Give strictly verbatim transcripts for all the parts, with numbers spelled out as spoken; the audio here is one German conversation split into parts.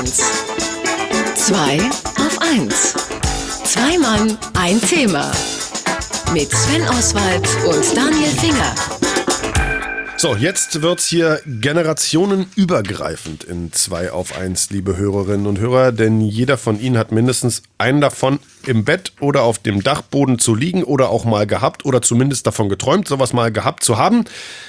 eins. zwei auf eins. Zwei Mann, ein Thema. Mit Sven Oswald und Daniel Finger. So, jetzt wird's hier generationenübergreifend in zwei auf eins, liebe Hörerinnen und Hörer, denn jeder von Ihnen hat mindestens einen davon im Bett oder auf dem Dachboden zu liegen oder auch mal gehabt oder zumindest davon geträumt, sowas mal gehabt zu haben.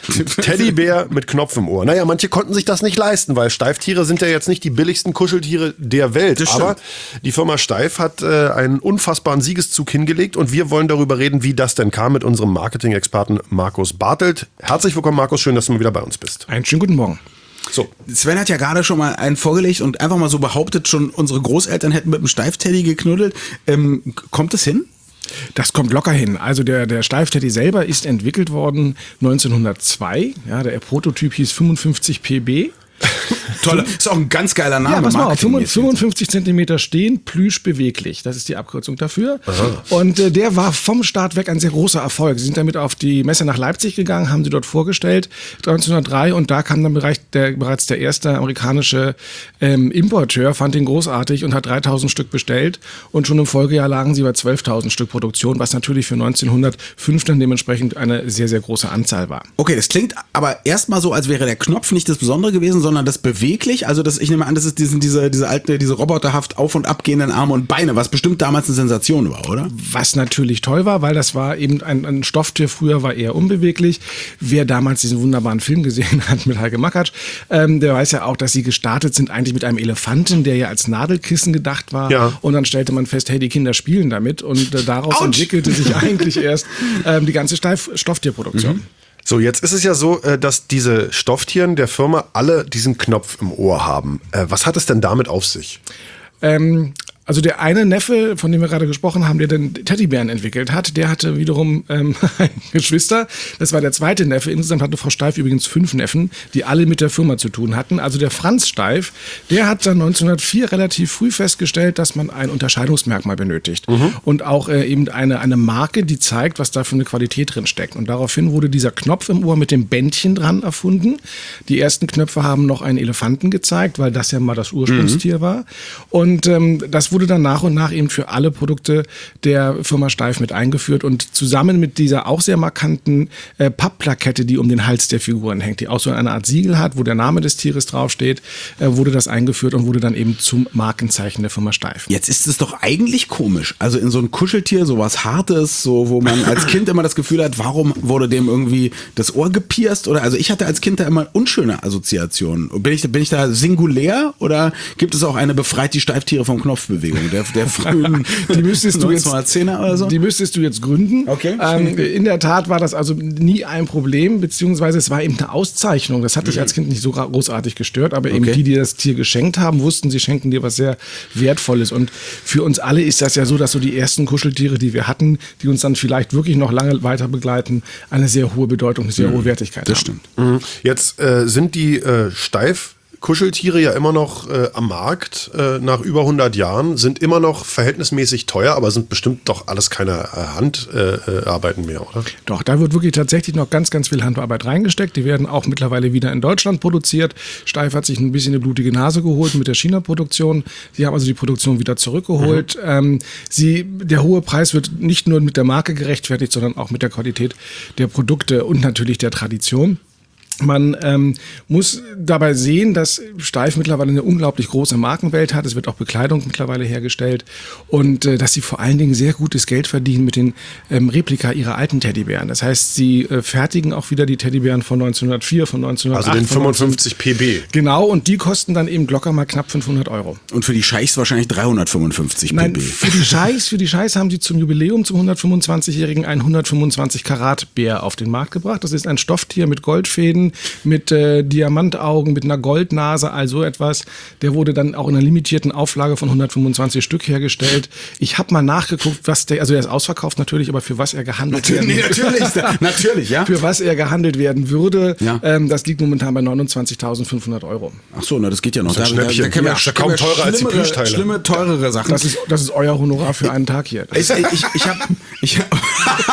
Teddybär mit Knopf im Ohr. Naja, manche konnten sich das nicht leisten, weil Steiftiere sind ja jetzt nicht die billigsten Kuscheltiere der Welt. Aber die Firma Steif hat äh, einen unfassbaren Siegeszug hingelegt und wir wollen darüber reden, wie das denn kam mit unserem Marketing-Experten Markus Bartelt. Herzlich willkommen, Markus. Schön, dass du mal wieder bei uns bist. Einen schönen guten Morgen. So. Sven hat ja gerade schon mal einen vorgelegt und einfach mal so behauptet, schon unsere Großeltern hätten mit einem Steifteddy geknuddelt. Ähm, kommt es hin? Das kommt locker hin. Also der, der Steifteddy selber ist entwickelt worden neunzehnhundertzwei. Ja, der Prototyp hieß fünfundfünfzig P B. Toll, ist auch ein ganz geiler Name. Ja, pass mal auf, fünfundfünfzig Zentimeter stehen, Plüsch beweglich. Das ist die Abkürzung dafür. Aha. Und äh, der war vom Start weg ein sehr großer Erfolg. Sie sind damit auf die Messe nach Leipzig gegangen, haben sie dort vorgestellt, neunzehnhundertdrei. Und da kam dann bereits der, bereits der erste amerikanische ähm, Importeur, fand den großartig und hat dreitausend Stück bestellt. Und schon im Folgejahr lagen sie bei zwölftausend Stück Produktion, was natürlich für neunzehnhundertfünf dann dementsprechend eine sehr, sehr große Anzahl war. Okay, das klingt aber erstmal so, als wäre der Knopf nicht das Besondere gewesen, sondern das beweglich. Also das, ich nehme an, das ist diesen, diese, diese alte, diese roboterhaft auf- und abgehenden Arme und Beine, was bestimmt damals eine Sensation war, oder? Was natürlich toll war, weil das war eben ein, ein Stofftier, früher war eher unbeweglich. Wer damals diesen wunderbaren Film gesehen hat mit Heike Makatsch, ähm, der weiß ja auch, dass sie gestartet sind eigentlich mit einem Elefanten, der ja als Nadelkissen gedacht war. Ja. Und dann stellte man fest, hey, die Kinder spielen damit und äh, daraus Ouch. entwickelte sich eigentlich erst ähm, die ganze Steif- Stofftierproduktion. Mhm. So, jetzt ist es ja so, dass diese Stofftieren der Firma alle diesen Knopf im Ohr haben. Was hat es denn damit auf sich? Ähm, also der eine Neffe, von dem wir gerade gesprochen haben, der den Teddybären entwickelt hat, der hatte wiederum ähm, Geschwister. Das war der zweite Neffe. Insgesamt hatte Frau Steif übrigens fünf Neffen, die alle mit der Firma zu tun hatten. Also der Franz Steif, der hat dann neunzehnhundertvier relativ früh festgestellt, dass man ein Unterscheidungsmerkmal benötigt. Mhm. Und auch äh, eben eine, eine Marke, die zeigt, was da für eine Qualität drin steckt. Und daraufhin wurde dieser Knopf im Ohr mit dem Bändchen dran erfunden. Die ersten Knöpfe haben noch einen Elefanten gezeigt, weil das ja mal das Ursprungstier mhm. war. Und ähm, das wurde wurde dann nach und nach eben für alle Produkte der Firma Steif mit eingeführt und zusammen mit dieser auch sehr markanten äh, Pappplakette, die um den Hals der Figuren hängt, die auch so eine Art Siegel hat, wo der Name des Tieres draufsteht, äh, wurde das eingeführt und wurde dann eben zum Markenzeichen der Firma Steif. Jetzt ist es doch eigentlich komisch, also in so ein Kuscheltier, so was Hartes, so wo man als Kind immer das Gefühl hat, warum wurde dem irgendwie das Ohr gepierst oder, also ich hatte als Kind da immer unschöne Assoziationen. Bin ich, bin ich da singulär oder gibt es auch eine befreit die Steiftiere vom Knopfbewegung? Der, der frühen die müsstest du jetzt neunzehnhundertzehner oder so? Die müsstest du jetzt gründen. Okay. Ähm, in der Tat war das also nie ein Problem, beziehungsweise es war eben eine Auszeichnung. Das hat dich als Kind nicht so großartig gestört, aber eben okay. die, die das Tier geschenkt haben, wussten, sie schenken dir was sehr Wertvolles. Und für uns alle ist das ja so, dass so die ersten Kuscheltiere, die wir hatten, die uns dann vielleicht wirklich noch lange weiter begleiten, eine sehr hohe Bedeutung, eine sehr mhm. hohe Wertigkeit das haben. Das stimmt. Mhm. Jetzt äh, sind die äh, Steif Kuscheltiere ja immer noch äh, am Markt äh, nach über hundert Jahren, sind immer noch verhältnismäßig teuer, aber sind bestimmt doch alles keine äh, Handarbeiten äh, mehr, oder? Doch, da wird wirklich tatsächlich noch ganz, ganz viel Handarbeit reingesteckt. Die werden auch mittlerweile wieder in Deutschland produziert. Steif hat sich ein bisschen eine blutige Nase geholt mit der China-Produktion. Sie haben also die Produktion wieder zurückgeholt. Mhm. Ähm, sie, der hohe Preis wird nicht nur mit der Marke gerechtfertigt, sondern auch mit der Qualität der Produkte und natürlich der Tradition. Man ähm, muss dabei sehen, dass Steif mittlerweile eine unglaublich große Markenwelt hat. Es wird auch Bekleidung mittlerweile hergestellt und äh, dass sie vor allen Dingen sehr gutes Geld verdienen mit den ähm, Replika ihrer alten Teddybären. Das heißt, sie äh, fertigen auch wieder die Teddybären von neunzehnhundertvier, von neunzehnhundertacht. Also den fünfundfünfzig P B. Genau, und die kosten dann eben locker mal knapp fünfhundert Euro. Und für die Scheichs wahrscheinlich dreihundertfünfundfünfzig P B. Nein, für die Scheichs, für die Scheichs haben sie zum Jubiläum, zum hundertfünfundzwanzigjährigen, einen hundertfünfundzwanzig Karat Bär auf den Markt gebracht. Das ist ein Stofftier mit Goldfäden, mit äh, Diamantaugen, mit einer Goldnase, also etwas. Der wurde dann auch in einer limitierten Auflage von hundertfünfundzwanzig Stück hergestellt. Ich habe mal nachgeguckt, was der, also der ist ausverkauft natürlich, aber für was er gehandelt natürlich, werden nee, natürlich, natürlich, ja. Für was er gehandelt werden würde, ja. ähm, das liegt momentan bei neunundzwanzigtausendfünfhundert Euro. Ach so, na, das geht ja noch. Das ist ein da, da, da, ja, ja kaum teurer als die Plüschteile. Schlimme, teurere Sachen. Das ist, das ist euer Honorar für einen Tag hier. Ich, ich, ich habe... Ich hab,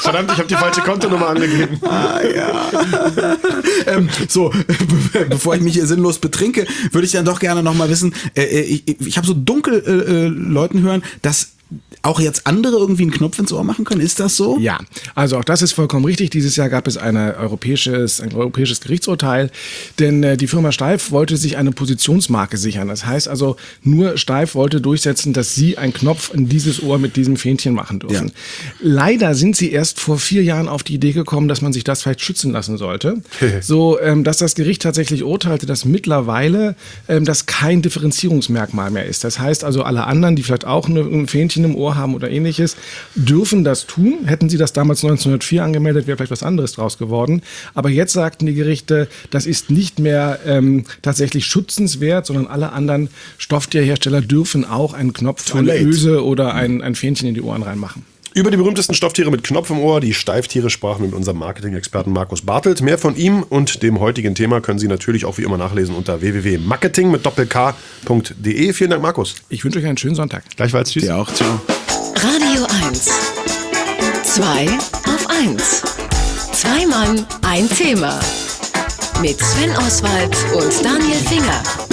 Verdammt, ich habe die falsche Kontonummer angegeben. Ah, ja. ähm, so, be bevor ich mich hier sinnlos betrinke, würde ich dann doch gerne noch mal wissen, äh, ich, ich habe so dunkel äh, Leuten hören, dass auch jetzt andere irgendwie einen Knopf ins Ohr machen können. Ist das so? Ja, also auch das ist vollkommen richtig. Dieses Jahr gab es eine europäisches, ein europäisches Gerichtsurteil, denn äh, die Firma Steiff wollte sich eine Positionsmarke sichern. Das heißt also, nur Steiff wollte durchsetzen, dass sie einen Knopf in dieses Ohr mit diesem Fähnchen machen dürfen. Ja. Leider sind sie erst vor vier Jahren auf die Idee gekommen, dass man sich das vielleicht schützen lassen sollte. so, ähm, dass das Gericht tatsächlich urteilte, dass mittlerweile ähm, das kein Differenzierungsmerkmal mehr ist. Das heißt also, alle anderen, die vielleicht auch eine, ein Fähnchen im Ohr haben oder ähnliches, dürfen das tun. Hätten sie das damals neunzehnhundertvier angemeldet, wäre vielleicht was anderes draus geworden. Aber jetzt sagten die Gerichte, das ist nicht mehr ähm, tatsächlich schützenswert, sondern alle anderen Stofftierhersteller dürfen auch einen Knopf, eine Öse oder ein, ein Fähnchen in die Ohren reinmachen. Über die berühmtesten Stofftiere mit Knopf im Ohr, die Steifftiere, sprachen wir mit unserem Marketing-Experten Markus Bartelt. Mehr von ihm und dem heutigen Thema können Sie natürlich auch wie immer nachlesen unter w w w punkt marketing mit doppelk punkt de. Vielen Dank, Markus. Ich wünsche euch einen schönen Sonntag. Gleichfalls. Tschüss. Dir auch. Ciao. Radio eins. Zwei auf eins. Zwei Mann, ein Thema. Mit Sven Oswald und Daniel Finger.